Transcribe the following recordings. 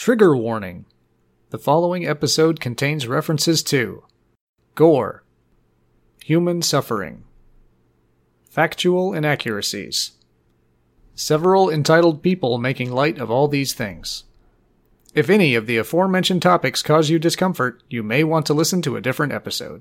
Trigger warning. The following episode contains references to gore, human suffering, factual inaccuracies, several entitled people making light of all these things. If any of the aforementioned topics cause you discomfort, you may want to listen to a different episode.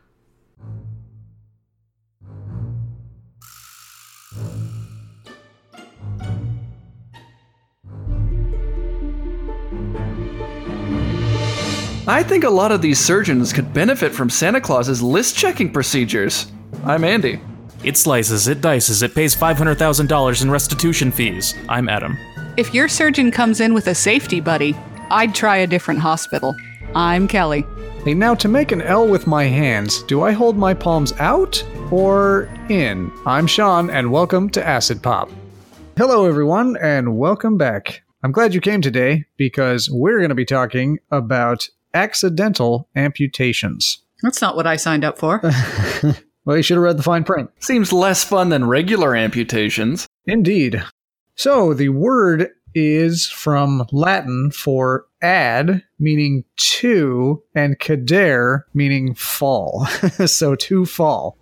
I think a lot of these surgeons could benefit from Santa Claus's list-checking procedures. I'm Andy. It slices, it dices, it pays $500,000 in restitution fees. I'm Adam. If your surgeon comes in with a safety buddy, I'd try a different hospital. I'm Kelly. Hey, now to make an L with my hands, do I hold my palms out or in? I'm Sean, and welcome to Acid Pop. Hello, everyone, and welcome back. I'm glad you came today, because we're going to be talking about accidental amputations. That's not what I signed up for. Well, you should have read the fine print. Seems less fun than regular amputations. Indeed. So, the word is from Latin for ad, meaning to, and cadere, meaning fall. So, to fall.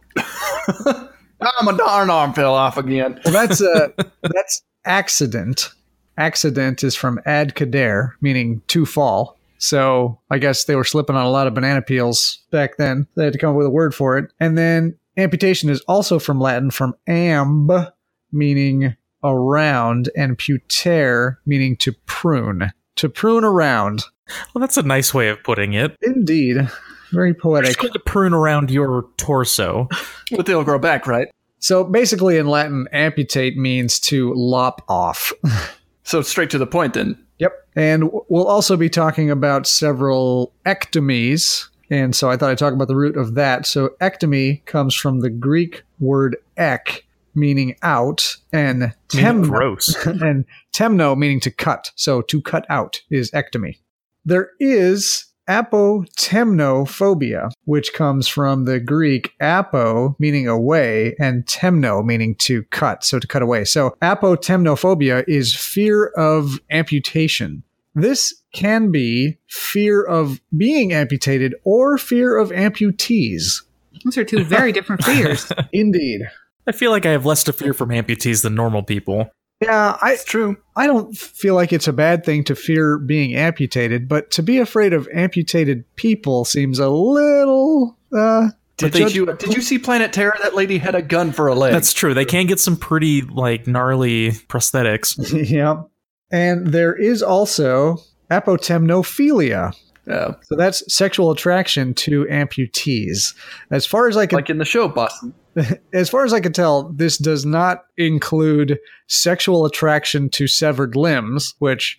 My darn arm fell off again. Well, that's accident. Accident is from ad cadere, meaning to fall. So I guess they were slipping on a lot of banana peels back then. They had to come up with a word for it. And then amputation is also from Latin, from amb, meaning around, and putere, meaning to prune. To prune around. Well, that's a nice way of putting it. Indeed. Very You're poetic. just going to prune around your torso. But they'll grow back, right? So basically in Latin, amputate means to lop off. So straight to the point then. Yep. And we'll also be talking about several ectomies. And so I thought I'd talk about the root of that. So ectomy comes from the Greek word ek, meaning out, and Gross. and temno, meaning to cut. So to cut out is ectomy. There is apotemnophobia, which comes from the Greek apo, meaning away, and temno, meaning to cut, so to cut away. So apotemnophobia is fear of amputation. This can be fear of being amputated or fear of amputees. Those are two very different fears. Indeed. I feel like I have less to fear from amputees than normal people. Yeah, It's true. I don't feel like it's a bad thing to fear being amputated, but to be afraid of amputated people seems a little... Did you see Planet Terror? That lady had a gun for a leg. That's true. They can get some pretty, gnarly prosthetics. Yeah. And there is also apotemnophilia. Yeah. So that's sexual attraction to amputees. As far as I can... Like in the show, Boston. As far as I can tell, this does not include sexual attraction to severed limbs, which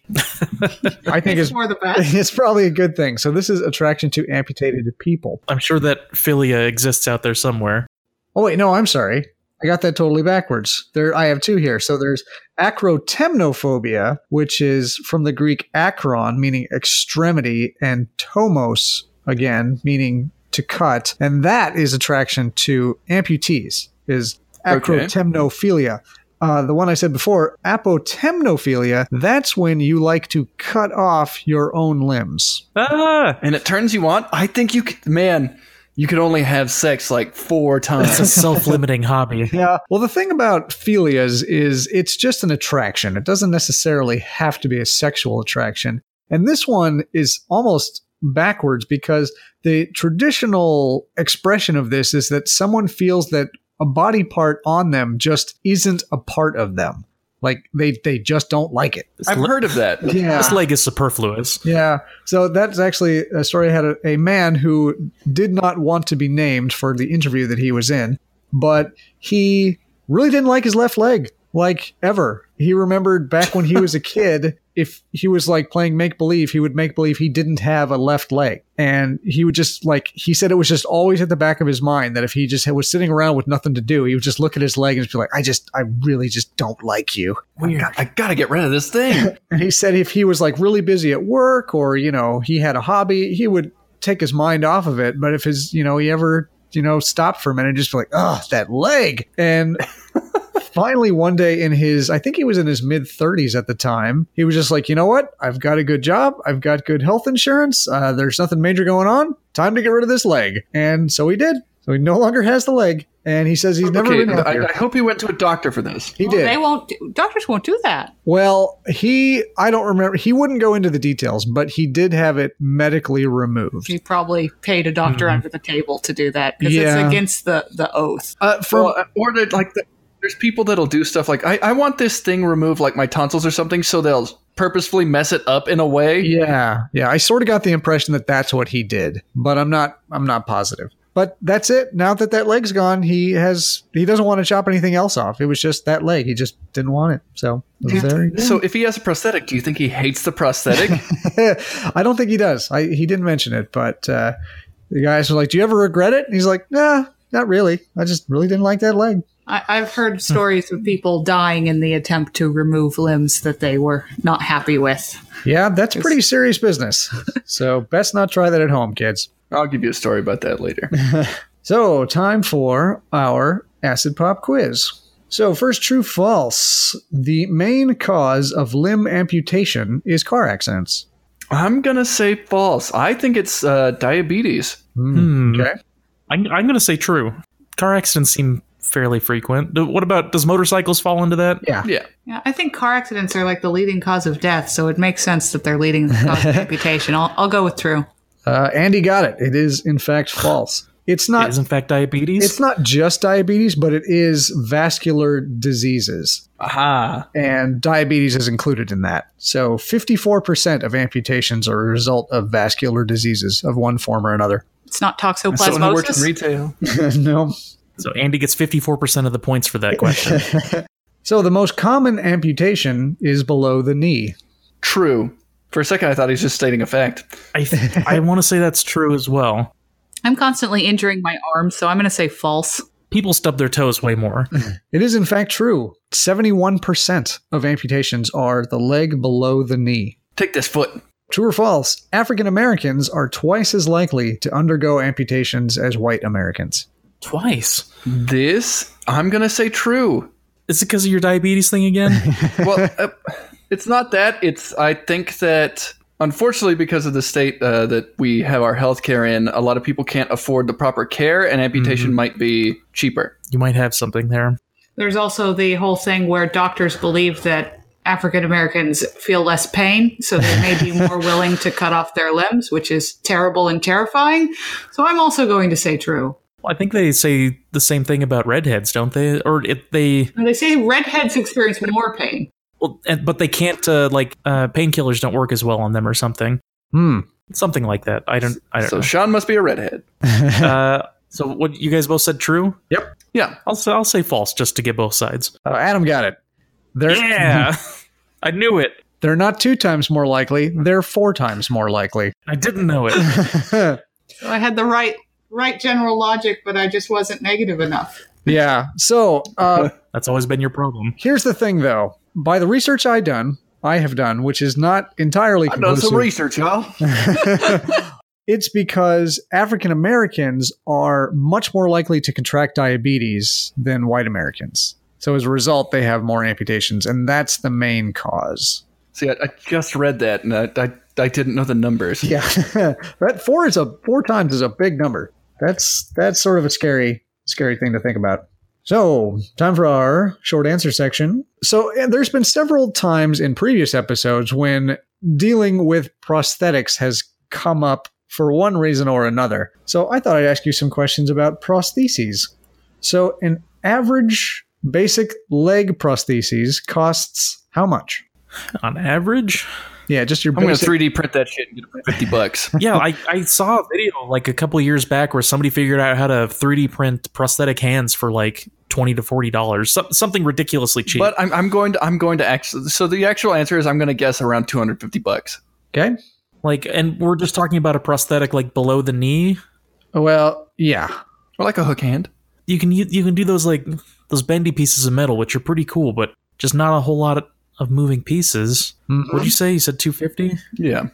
I think is more the best. It's probably a good thing. So this is attraction to amputated people. I'm sure that philia exists out there somewhere. Oh wait, no, I'm sorry. I got that totally backwards. I have two here. So there's acrotemnophobia, which is from the Greek akron, meaning extremity, and tomos, again, meaning to cut, and that is attraction to amputees, is acrotemnophilia. The one I said before, apotemnophilia, that's when you like to cut off your own limbs. And it turns you on. I think you could only have sex like 4 times. It's a self-limiting hobby. Yeah. Well, the thing about philias is it's just an attraction. It doesn't necessarily have to be a sexual attraction. And this one is almost backwards, because the traditional expression of this is that someone feels that a body part on them just isn't a part of them. Like they just don't like it. I've heard of that. Yeah. This leg is superfluous. Yeah. So that's actually a story. I had a man who did not want to be named for the interview that he was in, but he really didn't like his left leg, like ever. He remembered back when he was a kid, if he was like playing make-believe, he would make believe he didn't have a left leg. And he would just he said it was just always at the back of his mind that if he just was sitting around with nothing to do, he would just look at his leg and just be like, I really just don't like you. Weird. I gotta get rid of this thing. And he said if he was like really busy at work or, he had a hobby, he would take his mind off of it. But if he ever, stopped for a minute, just be like, oh, that leg. And finally one day I think he was in his mid-30s at the time, he was just like, you know what? I've got a good job. I've got good health insurance. There's nothing major going on. Time to get rid of this leg. And so he did. So he no longer has the leg. And he says he's never been happier. I hope he went to a doctor for this. He did. Doctors won't do that. Well, I don't remember. He wouldn't go into the details, but he did have it medically removed. He probably paid a doctor under the table to do that because it's against the oath. There's people that'll do stuff like, I want this thing removed, like my tonsils or something, so they'll purposefully mess it up in a way. Yeah. I sort of got the impression that that's what he did, but I'm not positive. But that's it. Now that leg's gone, he doesn't want to chop anything else off. It was just that leg. He just didn't want it. So So if he has a prosthetic, do you think he hates the prosthetic? I don't think he does. He didn't mention it, but the guys were like, "Do you ever regret it?" And he's like, "Nah, not really. I just really didn't like that leg." I've heard stories of people dying in the attempt to remove limbs that they were not happy with. Yeah, that's pretty serious business. So best not try that at home, kids. I'll give you a story about that later. So, time for our acid pop quiz. So, first, true, false. The main cause of limb amputation is car accidents. I'm going to say false. I think it's diabetes. Okay. I'm going to say true. Car accidents seem fairly frequent. What about, does motorcycles fall into that? Yeah. Yeah, I think car accidents are like the leading cause of death, so it makes sense that they're leading the cause of amputation. I'll go with true. Andy got it. It is, in fact, false. It is, in fact, diabetes? It's not just diabetes, but it is vascular diseases. Aha. And diabetes is included in that. So 54% of amputations are a result of vascular diseases of one form or another. It's not toxoplasmosis? Someone who works in retail. No. So Andy gets 54% of the points for that question. So the most common amputation is below the knee. True. For a second, I thought he was just stating a fact. I want to say that's true as well. I'm constantly injuring my arm, so I'm going to say false. People stub their toes way more. It is, in fact, true. 71% of amputations are the leg below the knee. Take this foot. True or false? African Americans are twice as likely to undergo amputations as white Americans. Twice? I'm going to say true. Is it because of your diabetes thing again? Well, it's not that. I think that, unfortunately, because of the state that we have our healthcare in, a lot of people can't afford the proper care, and amputation might be cheaper. You might have something there. There's also the whole thing where doctors believe that African Americans feel less pain, so they may be more willing to cut off their limbs, which is terrible and terrifying. So I'm also going to say true. Well, I think they say the same thing about redheads, don't they? They say redheads experience more pain. Well, but they can't, painkillers don't work as well on them or something. Something like that. I don't know. So Sean must be a redhead. So what, you guys both said true? Yep. Yeah. I'll say false just to get both sides. Adam got it. Yeah. I knew it. They're not 2 times more likely. They're 4 times more likely. I didn't know it. So I had the right general logic, but I just wasn't negative enough. Yeah. So that's always been your problem. Here's the thing, though. By the research I have done, which is not entirely conclusive. I've done some research, y'all. It's because African Americans are much more likely to contract diabetes than white Americans. So as a result, they have more amputations, and that's the main cause. See, I just read that, and I didn't know the numbers. Yeah, that 4 times is a big number. That's sort of a scary thing to think about. So, time for our short answer section. So, there's been several times in previous episodes when dealing with prosthetics has come up for one reason or another. So, I thought I'd ask you some questions about prostheses. So, an average basic leg prostheses costs how much? On average? Yeah, just your I'm going basic. to 3D print that shit and get it for $50. Yeah, I saw a video like a couple years back where somebody figured out how to 3D print prosthetic hands for like $20 to $40, something ridiculously cheap. But I'm going to actually. So the actual answer is I'm going to guess around $250. Okay. Like, and we're just talking about a prosthetic like below the knee. Well, yeah. Or like a hook hand. You can do those like those bendy pieces of metal, which are pretty cool, but just not a whole lot of moving pieces. Mm-hmm. What'd you say? You said 250? Yeah.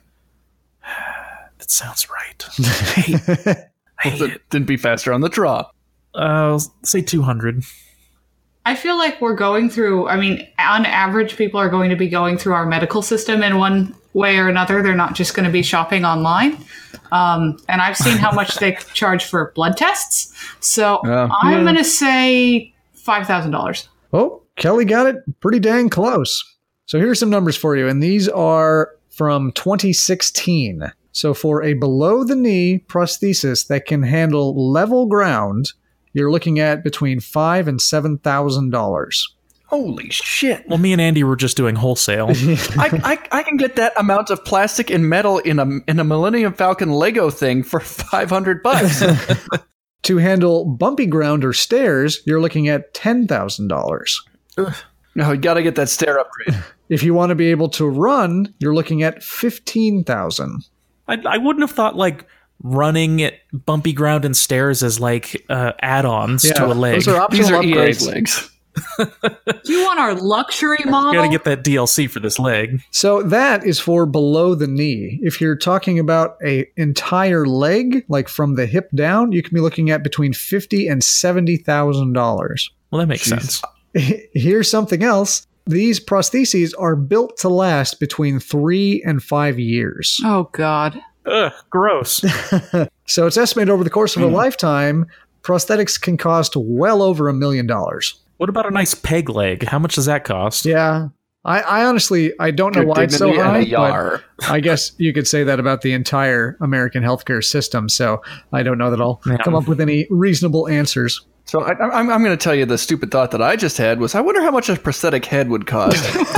That sounds right. I hate it. Didn't be faster on the draw. Say 200. I feel like we're going through, I mean, on average, people are going to be going through our medical system in one way or another. They're not just going to be shopping online. And I've seen how much they charge for blood tests. So I'm going to say $5,000. Oh, Kelly got it pretty dang close. So here's some numbers for you, and these are from 2016. So for a below-the-knee prosthesis that can handle level ground, you're looking at between $5,000 and $7,000. Holy shit. Well, me and Andy were just doing wholesale. I can get that amount of plastic and metal in a Millennium Falcon Lego thing for $500. To handle bumpy ground or stairs, you're looking at $10,000. No, you got to get that stair upgrade. If you want to be able to run, you're looking at $15,000. I wouldn't have thought like running at bumpy ground and stairs as like add-ons to a leg. Those are optional These are upgrades. EA's legs. Do you want our luxury model? You got to get that DLC for this leg. So that is for below the knee. If you're talking about a entire leg, like from the hip down, you can be looking at between $50,000 and $70,000. Well, that makes sense. Here's something else. These prostheses are built to last between 3 and 5 years. Oh, God. Ugh, gross. So it's estimated over the course of a lifetime, prosthetics can cost well over $1 million. What about a nice peg leg? How much does that cost? Yeah. I honestly, I don't know Good why it's so dignity and a high, yar. but I guess you could say that about the entire American healthcare system. So I don't know that I'll come up with any reasonable answers. So I'm going to tell you the stupid thought that I just had was I wonder how much a prosthetic head would cost.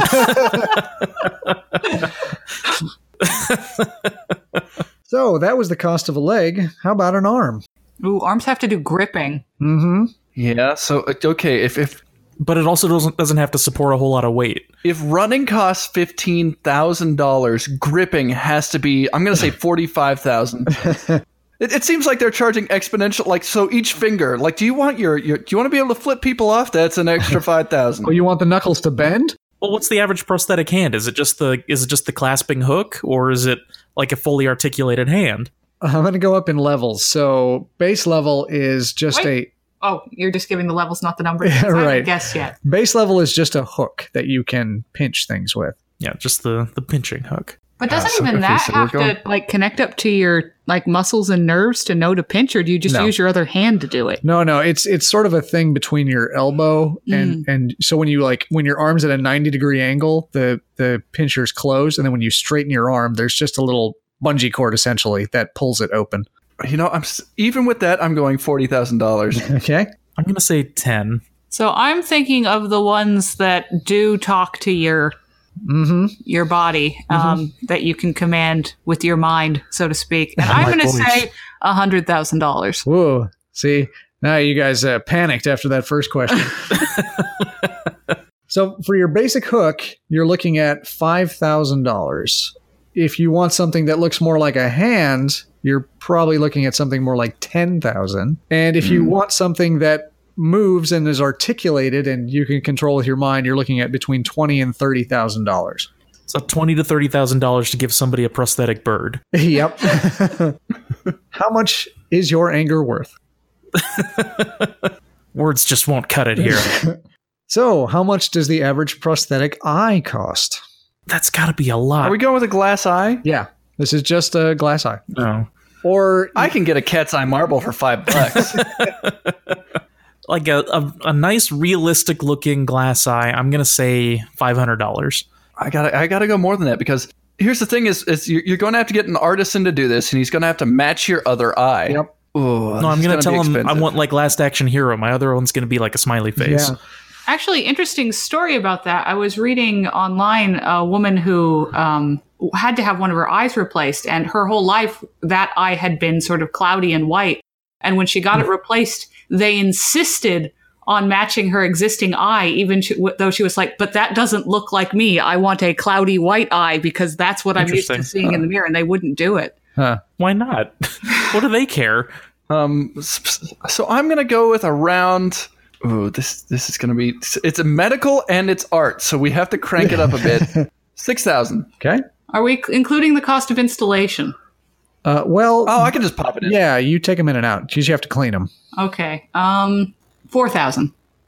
So that was the cost of a leg. How about an arm? Ooh, arms have to do gripping. Mm-hmm. Yeah, so okay, if But it also doesn't have to support a whole lot of weight. if running costs $15,000, gripping has to be I'm going to say $45,000. It seems like they're charging exponential, like so each finger. Like, do you want do you want to be able to flip people off? That's an extra $5,000. Oh, you want the knuckles to bend? Well, what's the average prosthetic hand? Is it just the clasping hook, or is it like a fully articulated hand? I'm going to go up in levels. So base level is just Oh, you're just giving the levels, not the numbers. Yeah, I haven't right. guessed yet. base level is just a hook that you can pinch things with. Yeah, just the pinching hook. But doesn't so even okay, that so have we're going- to like connect up to your like muscles and nerves to know to pinch, or do you just No. use your other hand to do it? No, it's sort of a thing between your elbow and so when your arm's at a 90-degree angle, the pincher's closed, and then when you straighten your arm, there's just a little bungee cord essentially that pulls it open. You know, even with that, I'm going $40,000. Okay. I'm gonna say 10. So I'm thinking of the ones that do talk to your body, that you can command with your mind, so to speak. And I'm going to say $100,000. Whoa. See, now you guys panicked after that first question. So for your basic hook, you're looking at $5,000. If you want something that looks more like a hand, you're probably looking at something more like $10,000. And if you want something that moves and is articulated and you can control with your mind, you're looking at between $20,000 and $30,000. So $20,000 to $30,000 to give somebody a prosthetic bird. Yep. How much is your anger worth? Words just won't cut it here. So, how much does the average prosthetic eye cost? That's got to be a lot. Are we going with a glass eye? Yeah, this is just a glass eye. No. Or I can get a cat's eye marble for $5. Like a nice realistic looking glass eye, I'm going to say $500. I gotta go more than that because here's the thing: is you're going to have to get an artisan to do this, and he's going to have to match your other eye. Yep. Ooh, No, I'm going to tell him I expensive. want like Last Action Hero. My other one's going to be like a smiley face. Yeah. Actually, interesting story about that. I was reading online a woman who had to have one of her eyes replaced, and her whole life that eye had been sort of cloudy and white. And when she got it replaced, they insisted on matching her existing eye, even though she was like, but that doesn't look like me. I want a cloudy white eye because that's what I'm used to Interesting. seeing in the mirror. And they wouldn't do it. Huh. Why not? What do they care? So I'm going to go with around. Ooh, this is going to be. It's a medical and it's art, so we have to crank it up a bit. 6,000. Okay. Are we including the cost of installation? Well, Oh, I can just pop it in. yeah, you take them in and out because you have to clean them. Okay. 4,000.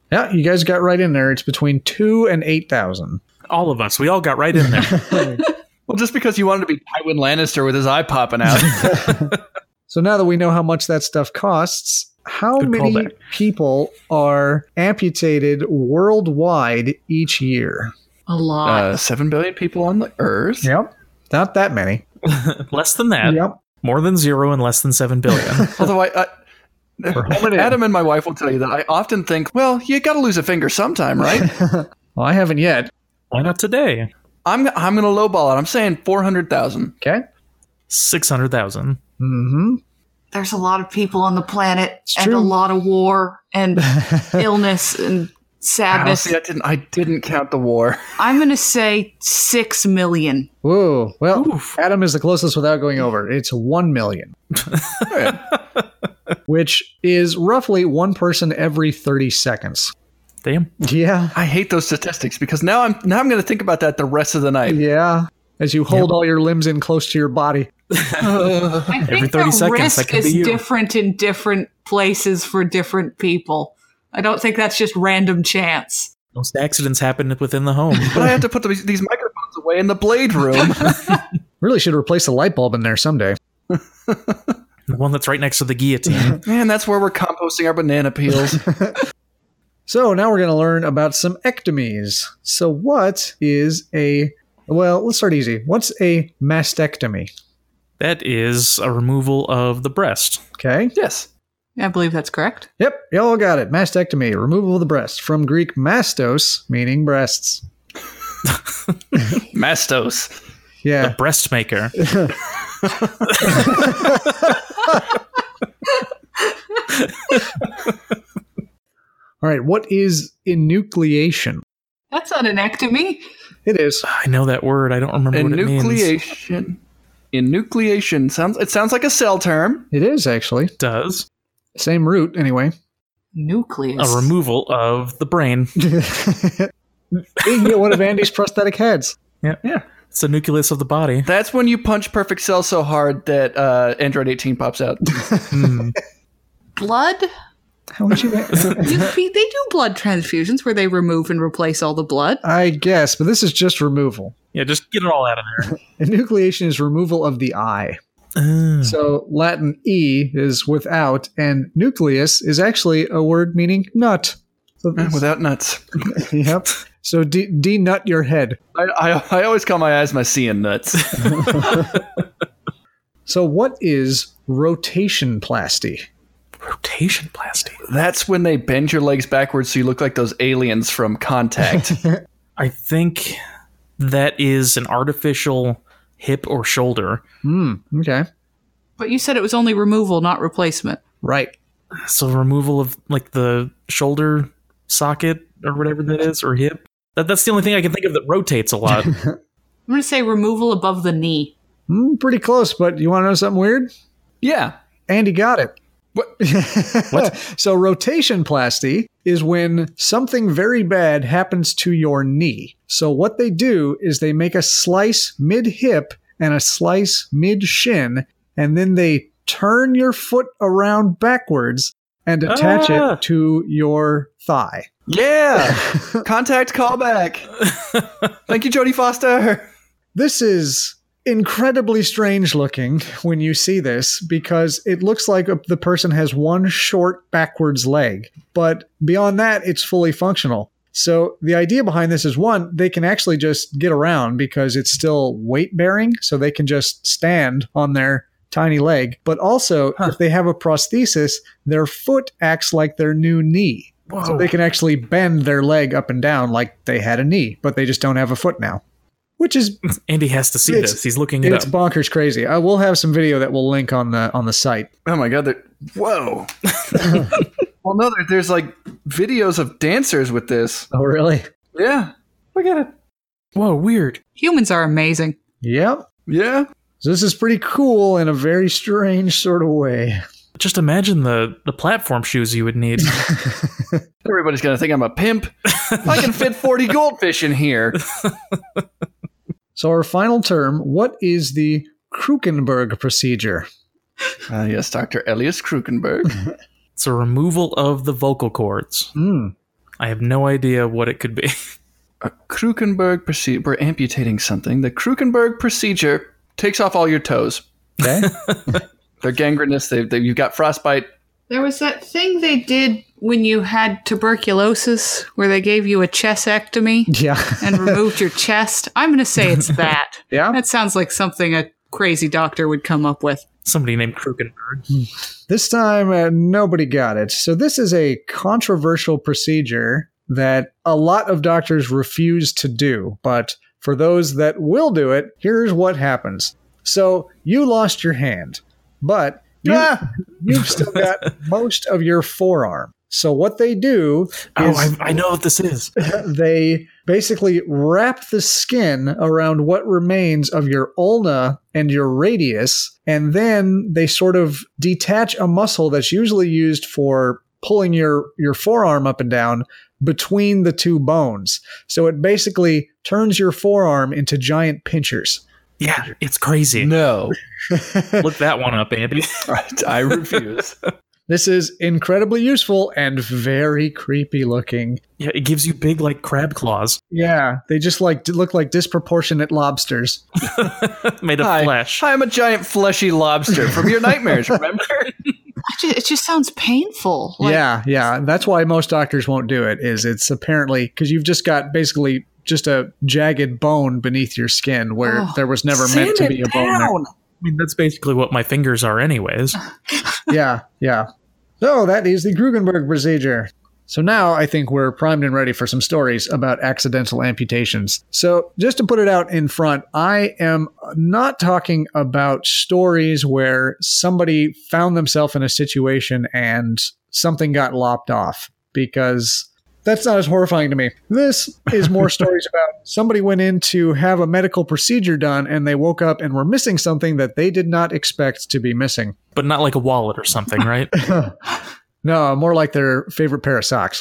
Yeah, you guys got right in there. It's between 2 and 8,000. All of us. We all got right in there. Well, just because you wanted to be Tywin Lannister with his eye popping out. So now that we know how much that stuff costs, how Good many callback. people are amputated worldwide each year? A lot. 7 billion people on the Earth. Yep. Not that many. Less than that. Yep. More than 0 and less than 7 billion. Although many? Adam and my wife will tell you that I often think, well, you got to lose a finger sometime, right? Well, I haven't yet. Why not today? I'm going to lowball it. I'm saying 400,000. Okay. 600,000. Mm-hmm. There's a lot of people on the planet and true. a lot of war and illness and sadness. Honestly, I didn't count the war. I'm going to say 6 million. Whoa. Well, Oof. Adam is the closest without going over. It's 1 million, which is roughly one person every 30 seconds. Damn. Yeah. I hate those statistics because now I'm going to think about that the rest of the night. Yeah. As you hold all your limbs in close to your body. I think Every 30 the seconds, risk that could be is you. different in different places for different people. I don't think that's just random chance. Most accidents happen within the home. But I have to put these microphones away in the blade room. Really should replace the light bulb in there someday. The one that's right next to the guillotine. Man, that's where we're composting our banana peels. So now we're going to learn about some ectomies. So what is well, let's start easy. What's a mastectomy? That is a removal of the breast. Okay. Yes. I believe that's correct. Yep, you all got it. Mastectomy, removal of the breast. From Greek mastos, meaning breasts. Mastos. The Yeah. breast maker. All right, what is enucleation? That's not an ectomy. It is. I know that word. I don't remember what it means. Enucleation. Enucleation sounds like a cell term. It is, actually. It does. Same root, anyway. Nucleus. A removal of the brain. You can get one of Andy's prosthetic heads. Yeah. It's the nucleus of the body. That's when you punch Perfect Cell so hard that Android 18 pops out. Blood? How would you... They do blood transfusions where they remove and replace all the blood. I guess, but this is just removal. Yeah, just get it all out of there. Enucleation is removal of the eye. So Latin E is without, and nucleus is actually a word meaning nut. So Without nuts. Yep. So de-nut your head. I always call my eyes my seeing nuts. So what is rotation plasty? Rotation plasty. That's when they bend your legs backwards so you look like those aliens from Contact. I think that is an artificial hip or shoulder. Okay. But you said it was only removal, not replacement. Right. So removal of like the shoulder socket or whatever that is, or hip. That's the only thing I can think of that rotates a lot. I'm going to say removal above the knee. Pretty close, but you want to know something weird? Yeah. Andy got it. What? What? So rotation plasty is when something very bad happens to your knee. So what they do is they make a slice mid-hip and a slice mid-shin, and then they turn your foot around backwards and attach it to your thigh. Yeah. Contact callback. Thank you, Jodie Foster. This is incredibly strange looking when you see this because it looks like the person has one short backwards leg, but beyond that, it's fully functional. So the idea behind this is one, they can actually just get around because it's still weight bearing, so they can just stand on their tiny leg. But also, if they have a prosthesis, their foot acts like their new knee. Whoa. So they can actually bend their leg up and down like they had a knee, but they just don't have a foot now. Which is Andy has to see It's- this. He's looking it up. it's bonkers crazy. I will have some video that we'll link on the site. Oh my god, whoa. Well, no, there's like videos of dancers with this. Oh, really? Yeah. Look at it. Whoa, weird. Humans are amazing. Yep. Yeah. So this is pretty cool in a very strange sort of way. Just imagine the platform shoes you would need. Everybody's going to think I'm a pimp. I can fit 40 goldfish in here. So our final term, what is the Krukenberg procedure? Yes, Dr. Elias Krukenberg. It's a removal of the vocal cords. I have no idea what it could be. A Krukenberg procedure. We're amputating something. The Krukenberg procedure takes off all your toes. Okay. They're gangrenous. You've got frostbite. There was that thing they did when you had tuberculosis where they gave you a chestectomy Yeah. and removed your chest. I'm going to say it's that. Yeah. That sounds like something a crazy doctor would come up with. Somebody named Krukenberg. This time, nobody got it. So this is a controversial procedure that a lot of doctors refuse to do. But for those that will do it, here's what happens. So you lost your hand, but you've still got most of your forearm. So what they do is I know what this is. they basically wrap the skin around what remains of your ulna and your radius, and then they sort of detach a muscle that's usually used for pulling your forearm up and down between the two bones. So it basically turns your forearm into giant pinchers. Yeah, it's crazy. No. Look that one up, Andy. I refuse. This is incredibly useful and very creepy looking. Yeah, it gives you big, like, crab claws. Yeah, they just look like disproportionate lobsters. Made of flesh. I'm a giant fleshy lobster from your nightmares, remember? It just sounds painful. Yeah. That's why most doctors won't do it, is it's apparently because you've just got basically just a jagged bone beneath your skin where there was never meant to be a bone there. I mean, that's basically what my fingers are anyways. Yeah. So that is the Krugenberg procedure. So now I think we're primed and ready for some stories about accidental amputations. So just to put it out in front, I am not talking about stories where somebody found themselves in a situation and something got lopped off, because that's not as horrifying to me. This is more stories about somebody went in to have a medical procedure done and they woke up and were missing something that they did not expect to be missing. But not like a wallet or something, right? No, more like their favorite pair of socks.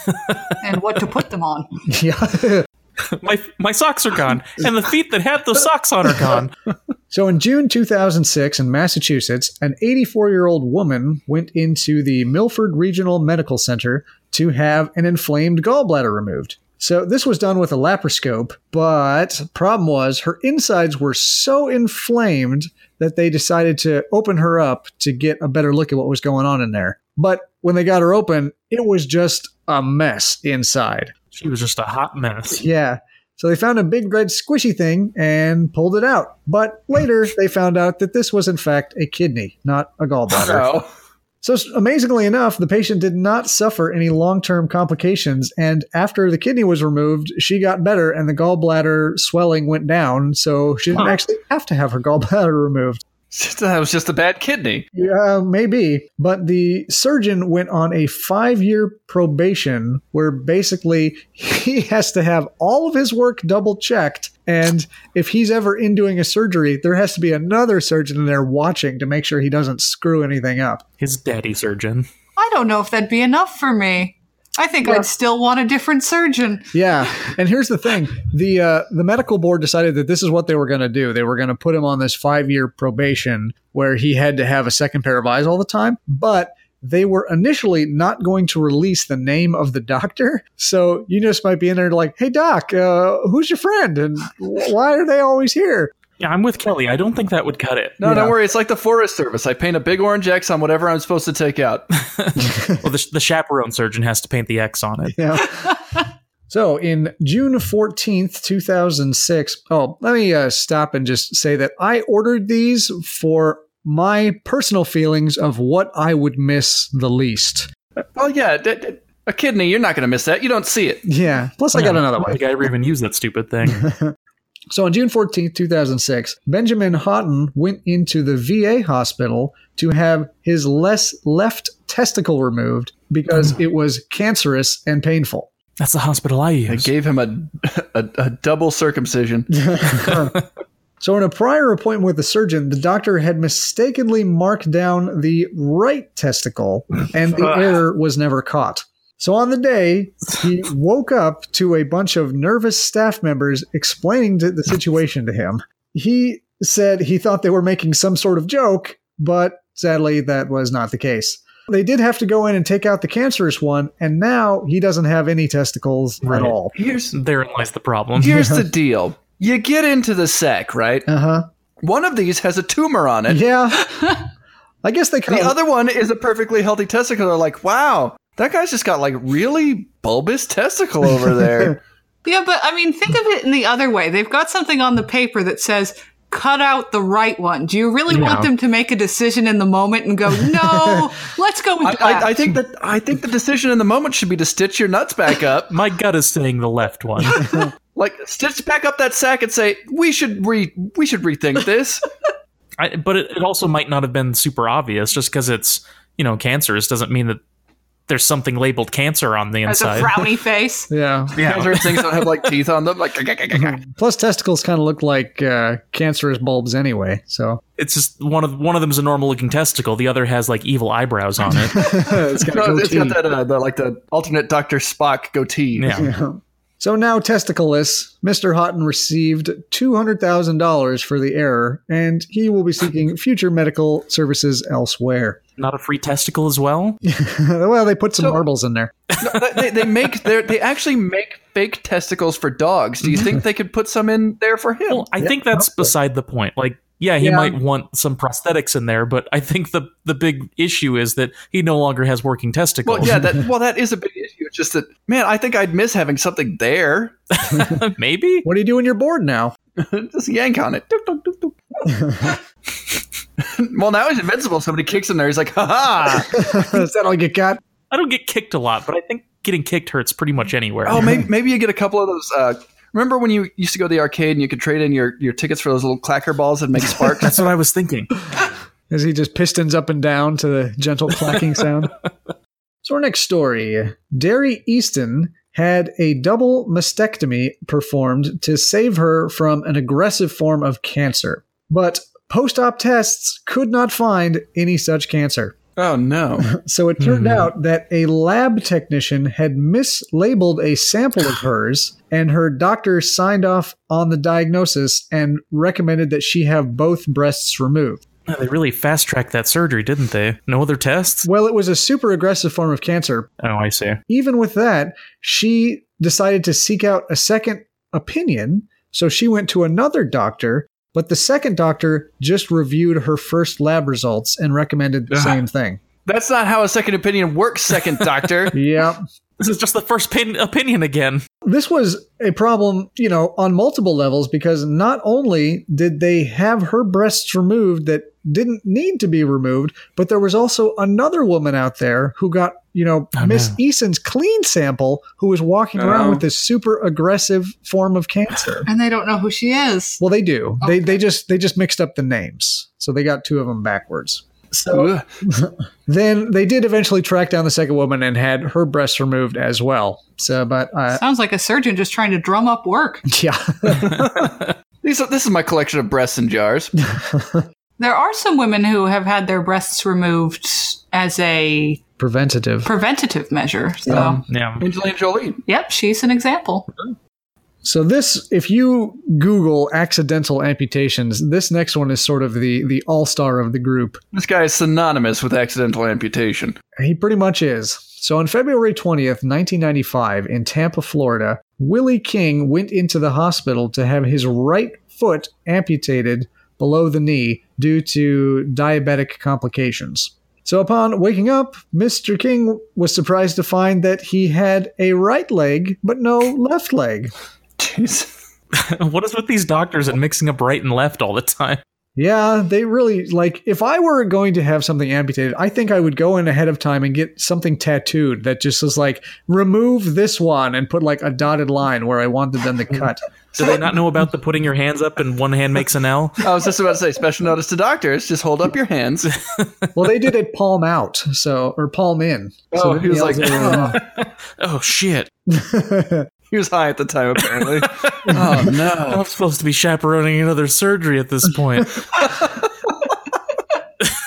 And what to put them on. Yeah. My socks are gone, and the feet that had those socks on are gone. So in June 2006 in Massachusetts, an 84-year-old woman went into the Milford Regional Medical Center to have an inflamed gallbladder removed. So this was done with a laparoscope, but problem was her insides were so inflamed that they decided to open her up to get a better look at what was going on in there. But when they got her open, it was just a mess inside. She was just a hot mess. Yeah. So they found a big red squishy thing and pulled it out. But later they found out that this was in fact a kidney, not a gallbladder. Oh. So amazingly enough, the patient did not suffer any long-term complications. And after the kidney was removed, she got better and the gallbladder swelling went down. So she didn't actually have to have her gallbladder removed. That was just a bad kidney. Yeah, maybe. But the surgeon went on a 5-year probation where basically he has to have all of his work double checked. And if he's ever in doing a surgery, there has to be another surgeon in there watching to make sure he doesn't screw anything up. His daddy surgeon. I don't know if that'd be enough for me. I think I'd still want a different surgeon. Yeah. And here's the thing. The medical board decided that this is what they were going to do. They were going to put him on this 5-year probation where he had to have a second pair of eyes all the time. But they were initially not going to release the name of the doctor. So you just might be in there like, hey, doc, who's your friend? And why are they always here? Yeah, I'm with Kelly. I don't think that would cut it. No, don't worry. It's like the Forest Service. I paint a big orange X on whatever I'm supposed to take out. Well, the chaperone surgeon has to paint the X on it. Yeah. So in June 14th, 2006, let me stop and just say that I ordered these for my personal feelings of what I would miss the least. Well, yeah, a kidney, you're not going to miss that. You don't see it. Yeah. Plus, I got another I don't one. think I ever even used that stupid thing. So on June 14th, 2006, Benjamin Houghton went into the VA hospital to have his left testicle removed because it was cancerous and painful. That's the hospital I use. They gave him a double circumcision. So in a prior appointment with the surgeon, the doctor had mistakenly marked down the right testicle, and the error was never caught. So on the day, he woke up to a bunch of nervous staff members explaining the situation to him. He said he thought they were making some sort of joke, but sadly that was not the case. They did have to go in and take out the cancerous one, and now he doesn't have any testicles at all. Therein lies the problem. Here's the deal. You get into the sack, right? Uh-huh. One of these has a tumor on it. Yeah. I guess they kind The of... other one is a perfectly healthy testicle. They're like, wow, that guy's just got like really bulbous testicle over there. Yeah, but I mean, think of it in the other way. They've got something on the paper that says, cut out the right one. Do you really want them to make a decision in the moment and go, no, let's go with that? I think the decision in the moment should be to stitch your nuts back up. My gut is saying the left one. Like, stitch back up that sack and say, we should rethink this. But it also might not have been super obvious. Just because it's, cancerous doesn't mean that there's something labeled cancer on the As a inside. frowny face. Yeah. Cancerous things don't have like teeth on them. Like, Plus, testicles kind of look like cancerous bulbs anyway, so... It's just one of them's a normal looking testicle. The other has like evil eyebrows on it. It's got a it's got goatee. that the alternate Dr. Spock goatee. Yeah. So now testicleless, Mr. Houghton received $200,000 for the error, and he will be seeking future medical services elsewhere. Not a free testicle as well? Well, they put some marbles in there. No, they actually make fake testicles for dogs. Do you think they could put some in there for him? Well, I think that's beside the point. Like, he might want some prosthetics in there, but I think the big issue is that he no longer has working testicles. Well, yeah, that is a big issue. It's just that, man, I think I'd miss having something there. Maybe? What do you do when you're bored now? Just yank on it. Doop, doop, doop, doop. Well, now he's invincible. Somebody kicks him there. He's like, ha-ha. Is that all you got? I don't get kicked a lot, but I think getting kicked hurts pretty much anywhere. Oh, maybe you get a couple of those... remember when you used to go to the arcade and you could trade in your tickets for those little clacker balls that make sparks? That's what I was thinking. As he just pistons up and down to the gentle clacking sound. So our next story. Derry Easton had a double mastectomy performed to save her from an aggressive form of cancer. But post-op tests could not find any such cancer. Oh, no. So it turned out that a lab technician had mislabeled a sample of hers, and her doctor signed off on the diagnosis and recommended that she have both breasts removed. They really fast-tracked that surgery, didn't they? No other tests? Well, it was a super aggressive form of cancer. Oh, I see. Even with that, she decided to seek out a second opinion, so she went to another doctor, but the second doctor just reviewed her first lab results and recommended the same thing. That's not how a second opinion works, second doctor. Yeah. This is just the first opinion again. This was a problem, on multiple levels, because not only did they have her breasts removed that didn't need to be removed, but there was also another woman out there who got, Miss Easton's clean sample, who was walking around with this super aggressive form of cancer. And they don't know who she is. Well, they do. Okay. They just mixed up the names. So they got two of them backwards. So then they did eventually track down the second woman and had her breasts removed as well. So, but sounds like a surgeon just trying to drum up work. Yeah. This is my collection of breasts in jars. There are some women who have had their breasts removed as a preventative measure. So, yeah. Angelina Jolie. Yep, she's an example. So this, if you Google accidental amputations, this next one is sort of the all-star of the group. This guy is synonymous with accidental amputation. He pretty much is. So on February 20th, 1995, in Tampa, Florida, Willie King went into the hospital to have his right foot amputated below the knee due to diabetic complications. So upon waking up, Mr. King was surprised to find that he had a right leg, but no left leg. Jeez. What is with these doctors and mixing up right and left all the time? Yeah, they really, if I were going to have something amputated, I think I would go in ahead of time and get something tattooed that just was remove this one and put a dotted line where I wanted them to cut. Do they not know about the putting your hands up and one hand makes an L? I was just about to say, special notice to doctors, just hold up your hands. Well, they did it palm out, or palm in. Oh, so he was like, oh, shit. He was high at the time, apparently. Oh, no. I'm supposed to be chaperoning another surgery at this point.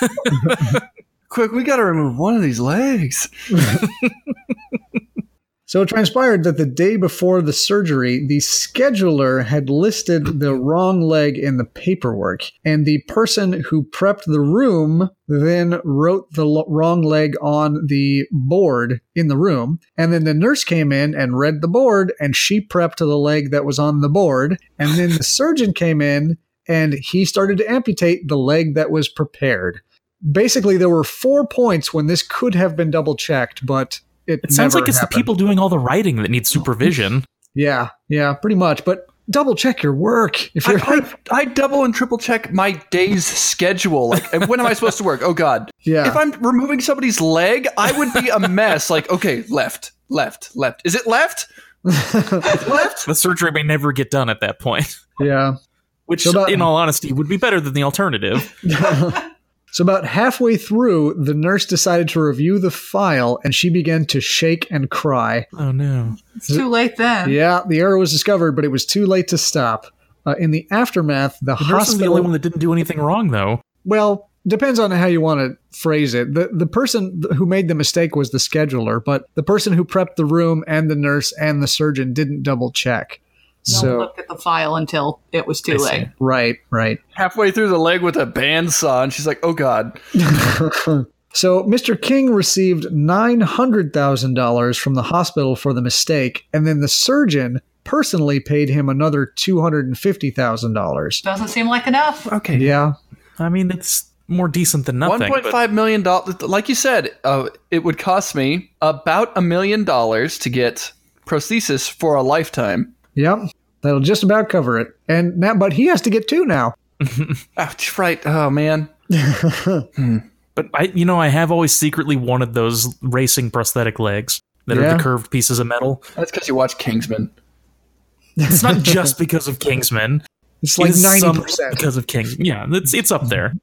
Quick, we got to remove one of these legs. So it transpired that the day before the surgery, the scheduler had listed the wrong leg in the paperwork, and the person who prepped the room then wrote the wrong leg on the board in the room, and then the nurse came in and read the board, and she prepped the leg that was on the board, and then the surgeon came in, and he started to amputate the leg that was prepared. Basically, there were 4 points when this could have been double-checked, but it sounds like it's happened. the people doing all the writing that need supervision. Yeah, pretty much. But double check your work. If you're I double and triple check my day's schedule. Like, when am I supposed to work? Oh God. Yeah. If I'm removing somebody's leg, I would be a mess. Like, okay, left. Is it left? Left? The surgery may never get done at that point. Yeah. Which, in all honesty, would be better than the alternative. So about halfway through, the nurse decided to review the file, and she began to shake and cry. Oh, no. It's too late then. Yeah, the error was discovered, but it was too late to stop. In the aftermath, the The nurse hospital... was the only one that didn't do anything wrong, though. Well, depends on how you want to phrase it. The person who made the mistake was the scheduler, but the person who prepped the room and the nurse and the surgeon didn't double check. No one looked at the file until it was too late. Right. Halfway through the leg with a bandsaw, and she's like, oh God. So Mr. King received $900,000 from the hospital for the mistake, and then the surgeon personally paid him another $250,000. Doesn't seem like enough. Okay. Yeah. I mean, it's more decent than nothing. $1.5 million. Like you said, it would cost me about $1 million to get prosthesis for a lifetime. Yep. That'll just about cover it. And now, but he has to get 2 now. Right. Oh, man. But I have always secretly wanted those racing prosthetic legs that are the curved pieces of metal. That's because you watch Kingsman. It's not just because of Kingsman. It's like 90%. Because of Kingsman. Yeah, it's up there.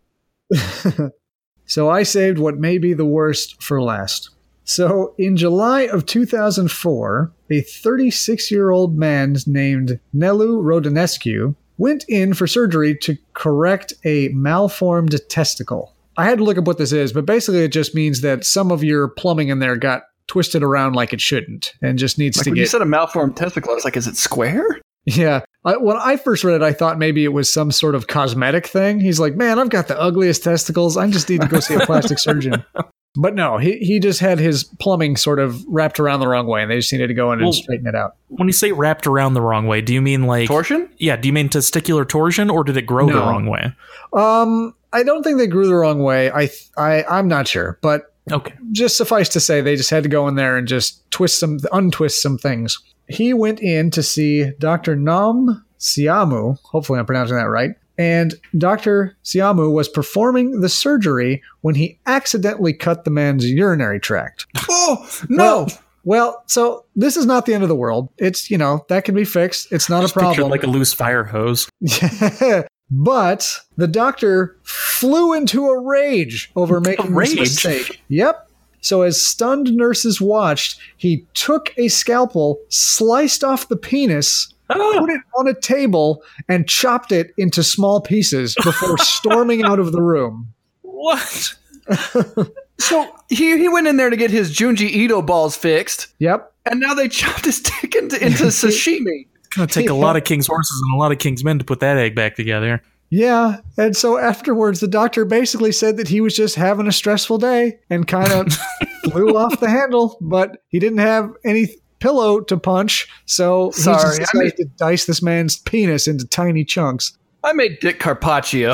So I saved what may be the worst for last. So in July of 2004, a 36-year-old man named Nelu Rodanescu went in for surgery to correct a malformed testicle. I had to look up what this is, but basically it just means that some of your plumbing in there got twisted around like it shouldn't and just needs to When get... you said a malformed testicle, I was like, is it square? Yeah. When I first read it, I thought maybe it was some sort of cosmetic thing. He's like, man, I've got the ugliest testicles. I just need to go see a plastic surgeon. But no, he just had his plumbing sort of wrapped around the wrong way, and they just needed to go in and straighten it out. When you say wrapped around the wrong way, do you mean like... Torsion? Yeah, do you mean testicular torsion, or did it grow the wrong way? I don't think they grew the wrong way. I'm not sure, but okay. Just suffice to say, they just had to go in there and just untwist some things. He went in to see Dr. Nam Siamu. Hopefully I'm pronouncing that right. And Dr. Siamu was performing the surgery when he accidentally cut the man's urinary tract. Oh, no. Well, so this is not the end of the world. It's, that can be fixed. It's not Just a problem. picture like a loose fire hose. But the doctor flew into a rage over making this mistake. Yep. So as stunned nurses watched, he took a scalpel, sliced off the penis, put it on a table, and chopped it into small pieces before storming out of the room. What? So he went in there to get his Junji Ito balls fixed. Yep. And now they chopped his dick into sashimi. It's going to take a lot of King's horses and a lot of King's men to put that egg back together. Yeah. And so afterwards, the doctor basically said that he was just having a stressful day and kind of flew off the handle, but he didn't have any pillow to punch. So he just decided to dice this man's penis into tiny chunks. I made Dick Carpaccio.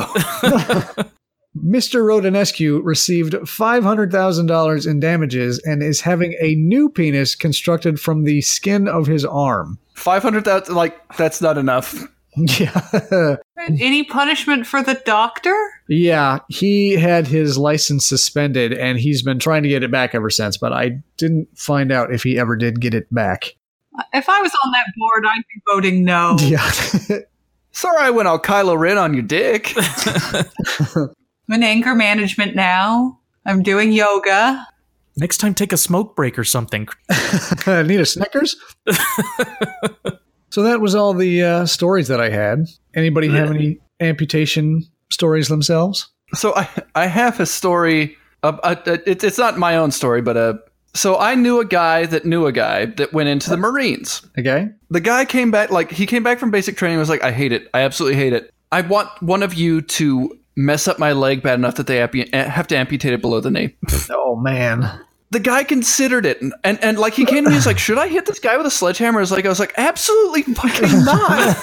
Mr. Rodanescu received $500,000 in damages and is having a new penis constructed from the skin of his arm. 500,000, that's not enough. Yeah. Any punishment for the doctor? Yeah, he had his license suspended and he's been trying to get it back ever since, but I didn't find out if he ever did get it back. If I was on that board, I'd be voting no. Yeah. Sorry I went all Kylo Ren on your dick. I'm in anger management now. I'm doing yoga. Next time, take a smoke break or something. Need a Snickers? So that was all the stories that I had. Anybody have any amputation stories themselves? So I have a story. It's not my own story, but So I knew a guy that went into the Marines. Okay. The guy came back, he came back from basic training and was like, I hate it. I absolutely hate it. I want one of you to mess up my leg bad enough that they have to amputate it below the knee. Oh, man. The guy considered it, and like he came to me, he's like, should I hit this guy with a sledgehammer? I was like, absolutely fucking not.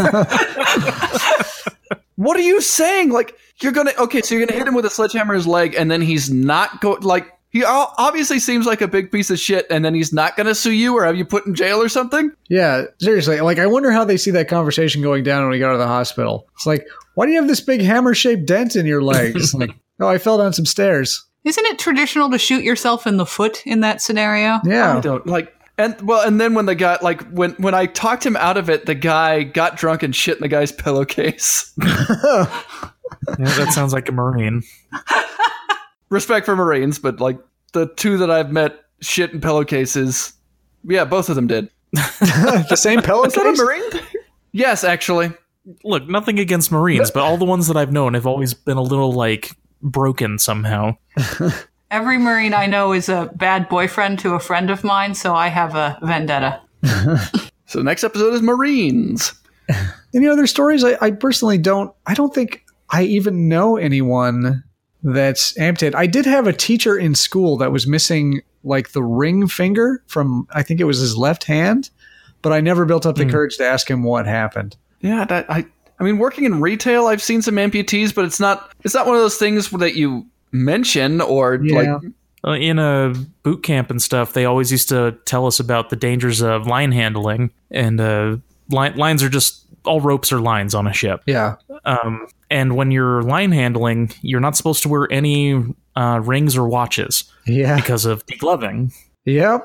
What are you saying? Like, so you're gonna hit him with a sledgehammer in his leg, and then he's not he obviously seems like a big piece of shit, and then he's not going to sue you or have you put in jail or something? Yeah, seriously. Like, I wonder how they see that conversation going down when we go to the hospital. It's like, why do you have this big hammer-shaped dent in your leg? It's like, oh, I fell down some stairs. Isn't it traditional to shoot yourself in the foot in that scenario? Yeah. I don't, and then when the guy, when I talked him out of it, the guy got drunk and shit in the guy's pillowcase. Yeah, that sounds like a Marine. Respect for Marines, but like the two that I've met shit in pillowcases, yeah, both of them did. The same pillowcase? Is that a Marine thing? Yes, actually. Look, nothing against Marines, but all the ones that I've known have always been a little, like, broken somehow. Every Marine I know is a bad boyfriend to a friend of mine, so I have a vendetta. So the next episode is Marines. Any other stories? I personally don't think I even know anyone that's amputated. I did have a teacher in school that was missing like the ring finger from, I think it was his left hand, but I never built up the courage to ask him what happened. Yeah, I mean, working in retail, I've seen some amputees, but it's not one of those things that you mention or in a boot camp and stuff, they always used to tell us about the dangers of line handling, and lines are just all ropes or lines on a ship. Yeah. And when you're line handling, you're not supposed to wear any rings or watches. Yeah. Because of degloving. Yep.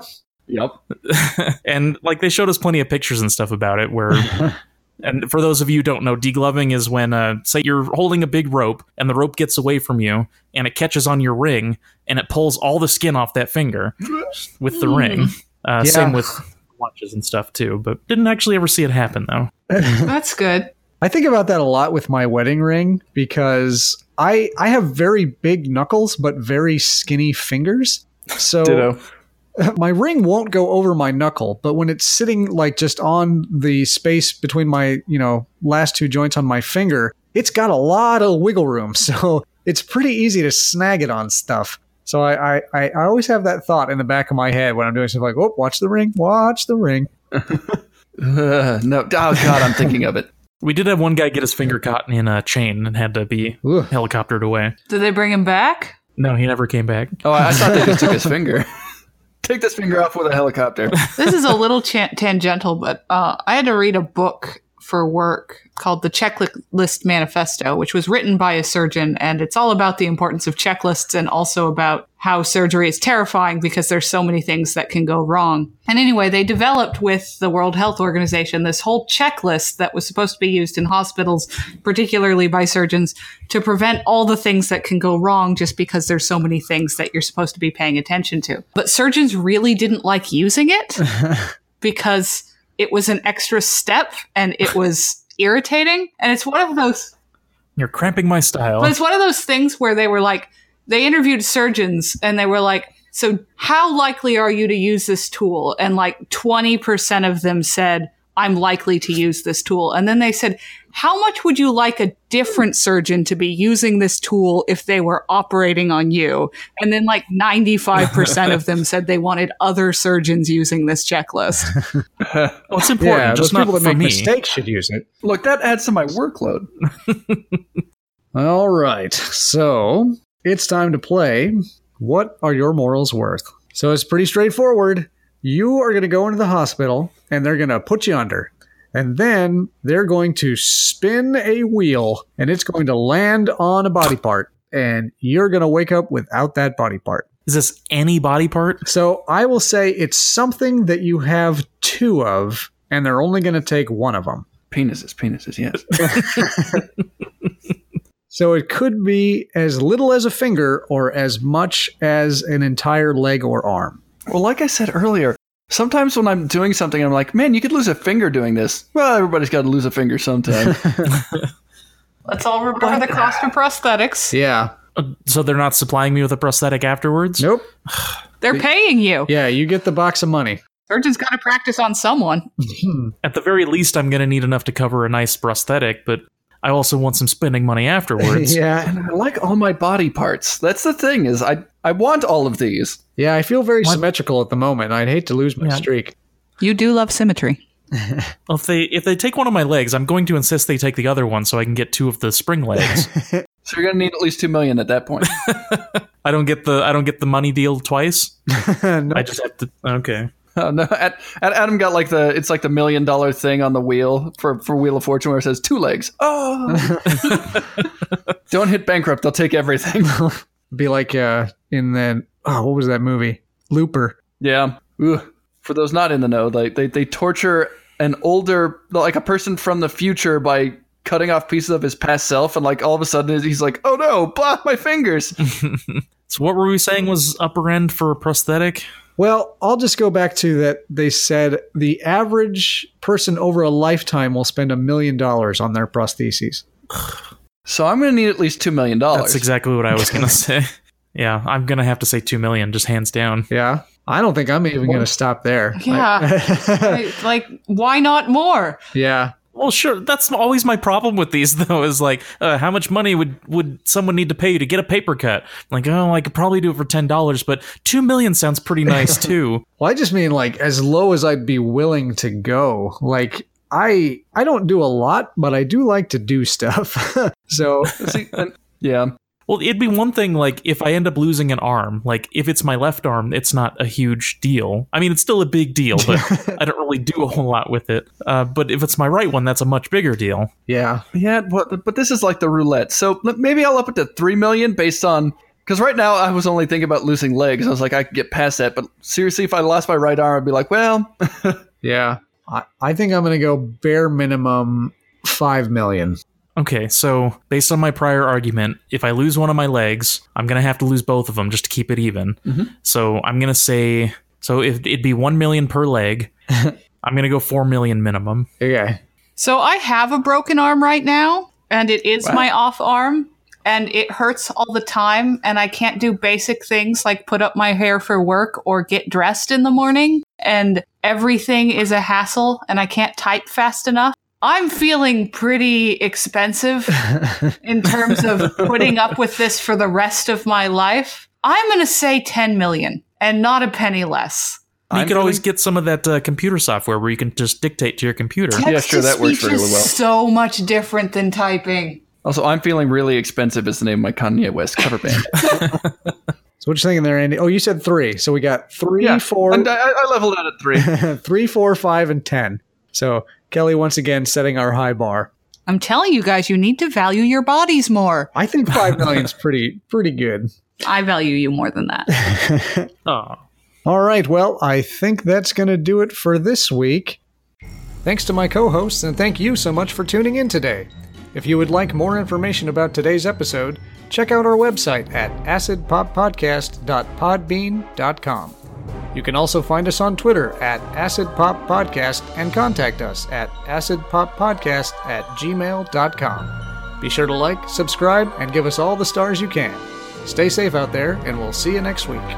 And like they showed us plenty of pictures and stuff about it where and for those of you who don't know, degloving is when say you're holding a big rope and the rope gets away from you and it catches on your ring and it pulls all the skin off that finger with the ring. Same with watches and stuff too, but didn't actually ever see it happen though. That's good. I think about that a lot with my wedding ring because I have very big knuckles but very skinny fingers. So Ditto. My ring won't go over my knuckle, but when it's sitting like just on the space between my, last two joints on my finger, it's got a lot of wiggle room. So it's pretty easy to snag it on stuff. So I always have that thought in the back of my head when I'm doing stuff like, oh, watch the ring. No, oh God, I'm thinking of it. We did have one guy get his finger caught in a chain and had to be helicoptered away. Did they bring him back? No, he never came back. Oh, I thought they just took his finger. Take this finger off with a helicopter. This is a little tangential, but I had to read a book for work called The Checklist Manifesto, which was written by a surgeon, and it's all about the importance of checklists and also about how surgery is terrifying because there's so many things that can go wrong. And anyway, they developed with the World Health Organization this whole checklist that was supposed to be used in hospitals, particularly by surgeons, to prevent all the things that can go wrong just because there's so many things that you're supposed to be paying attention to. But surgeons really didn't like using it because it was an extra step and it was irritating. And it's one of those... You're cramping my style. But it's one of those things where they were like, they interviewed surgeons and they were like, so how likely are you to use this tool? And like 20% of them said, I'm likely to use this tool. And then they said, how much would you like a different surgeon to be using this tool if they were operating on you? And then like 95% of them said they wanted other surgeons using this checklist. Well, it's important. Yeah, just those not people that for make me. mistakes should use it. Look, that adds to my workload. All right. So it's time to play What Are Your Morals Worth? So it's pretty straightforward. You are going to go into the hospital and they're going to put you under. And then they're going to spin a wheel and it's going to land on a body part. And you're going to wake up without that body part. Is this any body part? So I will say it's something that you have two of and they're only going to take one of them. Penises, yes. So it could be as little as a finger or as much as an entire leg or arm. Well, like I said earlier, sometimes when I'm doing something, I'm like, man, you could lose a finger doing this. Well, everybody's got to lose a finger sometime. Let's all remember the cost of prosthetics. Yeah. So they're not supplying me with a prosthetic afterwards? Nope. They're paying you. Yeah, you get the box of money. Surgeon's got to practice on someone. At the very least, I'm going to need enough to cover a nice prosthetic, but I also want some spending money afterwards. Yeah. And I like all my body parts. That's the thing is I want all of these. Yeah, I feel very symmetrical at the moment. I'd hate to lose my streak. You do love symmetry. Well, if they take one of my legs, I'm going to insist they take the other one so I can get 2 of the spring legs. So you're gonna need at least $2 million at that point. I don't get the money deal twice. No. I just have to. Okay. Oh, no, Adam got like the $1 million thing on the wheel for Wheel of Fortune where it says 2 legs. Oh, don't hit bankrupt. They'll take everything. Be like in the what was that movie? Looper. Yeah. Ugh. For those not in the know, they torture an older, like a person from the future by cutting off pieces of his past self, and like all of a sudden he's like, oh no, blah, my fingers. So what were we saying was upper end for a prosthetic? Well, I'll just go back to that. They said the average person over a lifetime will spend $1 million on their prostheses. So I'm going to need at least $2 million. That's exactly what I was going to say. Yeah, I'm going to have to say $2 million, just hands down. Yeah. I don't think I'm even going to stop there. Yeah. Like, why not more? Yeah. Well, sure. That's always my problem with these, though, is like, how much money would someone need to pay you to get a paper cut? Like, oh, I could probably do it for $10, but $2 million sounds pretty nice, too. Well, I just mean, like, as low as I'd be willing to go. Like, I don't do a lot, but I do like to do stuff. So, yeah. Well, it'd be one thing, like, if I end up losing an arm. Like, if it's my left arm, it's not a huge deal. I mean, it's still a big deal, but I don't really do a whole lot with it. But if it's my right one, that's a much bigger deal. Yeah. Yeah, but this is like the roulette. So maybe I'll up it to $3 million based on... Because right now, I was only thinking about losing legs. I was like, I could get past that. But seriously, if I lost my right arm, I'd be like, well... Yeah. I think I'm going to go bare minimum $5 million. Okay, so based on my prior argument, if I lose one of my legs, I'm going to have to lose both of them just to keep it even. Mm-hmm. So I'm going to say, so if it'd be $1 million per leg, I'm going to go $4 million minimum. Okay. So I have a broken arm right now, and it is my off arm, and it hurts all the time, and I can't do basic things like put up my hair for work or get dressed in the morning, and everything is a hassle, and I can't type fast enough. I'm feeling pretty expensive in terms of putting up with this for the rest of my life. I'm going to say 10 million and not a penny less. You could always get some of that computer software where you can just dictate to your computer. Yeah, sure, that works really well. So much different than typing. Also, I'm feeling really expensive is the name of my Kanye West cover band. So what you thinking there, Andy? Oh, you said 3. So we got 3, 4. I leveled out at 3. 3, 4, 5, and 10. So Kelly, once again, setting our high bar. I'm telling you guys, you need to value your bodies more. I think $5 million is pretty good. I value you more than that. Oh. All right, well, I think that's going to do it for this week. Thanks to my co-hosts, and thank you so much for tuning in today. If you would like more information about today's episode, check out our website at acidpoppodcast.podbean.com. You can also find us on Twitter at acidpoppodcast and contact us at acidpoppodcast@gmail.com. Be sure to like, subscribe, and give us all the stars you can. Stay safe out there, and we'll see you next week.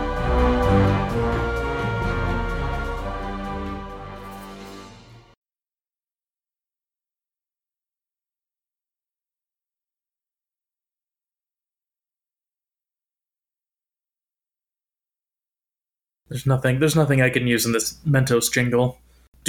There's nothing I can use in this Mentos jingle.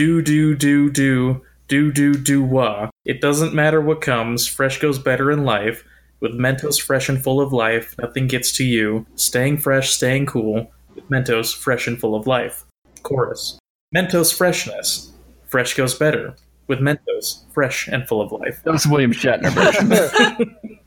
Do wah. It doesn't matter what comes, fresh goes better in life. With Mentos fresh and full of life, nothing gets to you. Staying fresh, staying cool. With Mentos fresh and full of life. Chorus. Mentos freshness. Fresh goes better. With Mentos fresh and full of life. That was William Shatner version.